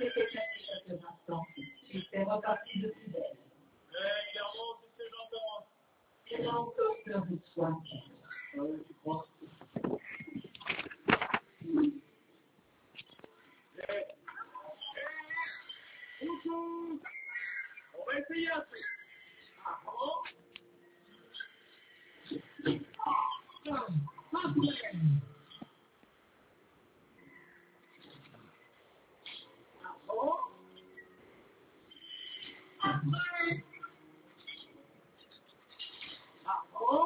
C'était quelques instants. J'étais reparti de plus belle. Clairement, c'est ce que j'entends. Il a encore peur de toi. Ah oui, tu crois. Bonjour. On va essayer un truc. Ah bon? Pas de problème. Ah bon? Après. Ah bon?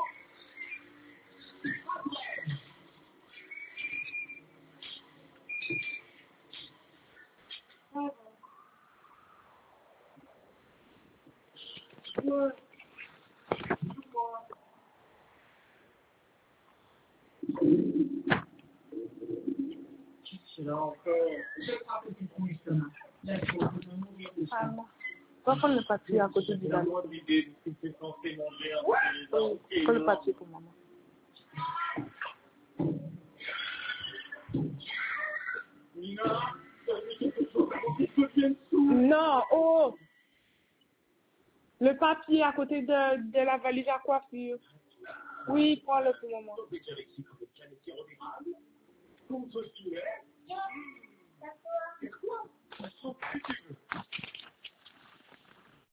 Ouais. C'est là encore. Je crois que c'est ton estomac. La chose de mourir de Ah faim. non. On va prendre le papier à côté du C'est la ballon. moindre idée de ce que c'est censé manger un Oui, prends le papier pour maman. Nina, ça veut dire quelque chose avant qu'il devienne sourd. Non, oh! Le papier à côté de la valise à coiffure. Oui, prends-le pour maman. Avec Alexis comme une canette irrémédiable. Contre filet. C'est quoi? Prends ce que tu veux.